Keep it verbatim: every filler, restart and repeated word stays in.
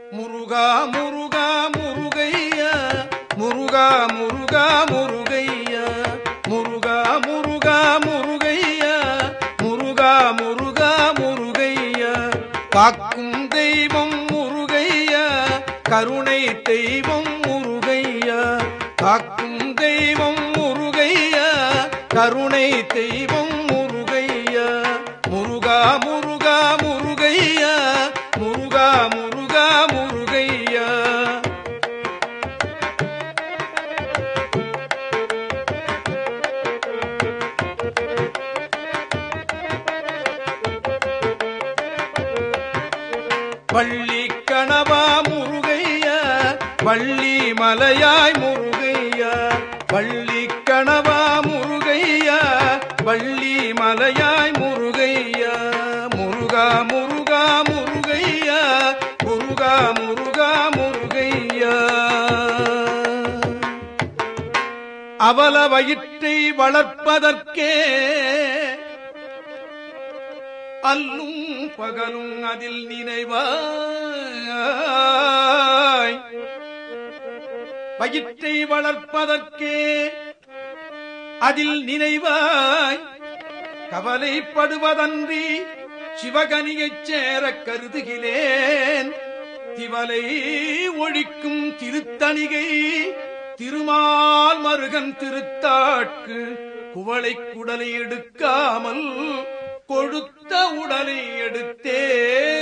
முருகா முருகா முருகையா முருகா முருகா முருகையா முருகா முருகா முருகையா முருகா முருகா முருகையா காக்கும் தெய்வம் முருகையா கருணை தெய்வம் முருகையா காக்கும் தெய்வம் முருகையா கருணை தெய்வம் முருகையா முருகா முருகா முருகையா முருகா முருகா முருகையா வள்ளி கணவா முருகையா வள்ளி மலையாய் முருகையா வள்ளி கணவா முருகையா வள்ளி மலையாய் முருகையா முருகா முருகா முருகையா முருகா முருகா முருகையா அவல வயிற்றை வளர்ப்பதற்கே அல்லும் பகலும் அதில் நினைவாய் வயிற்றை வளர்ப்பதற்கே அதில் நினைவாய் கவலைப்படுவதன்றி சிவகனியைச் சேரக் கருதுகிறேன் திவலை ஒழிக்கும் திருத்தணிகை திருமால் மருகன் திருத்தாட்கு குவளை குடலை எடுக்காமல் கொழுத்த உடலை எடுத்தே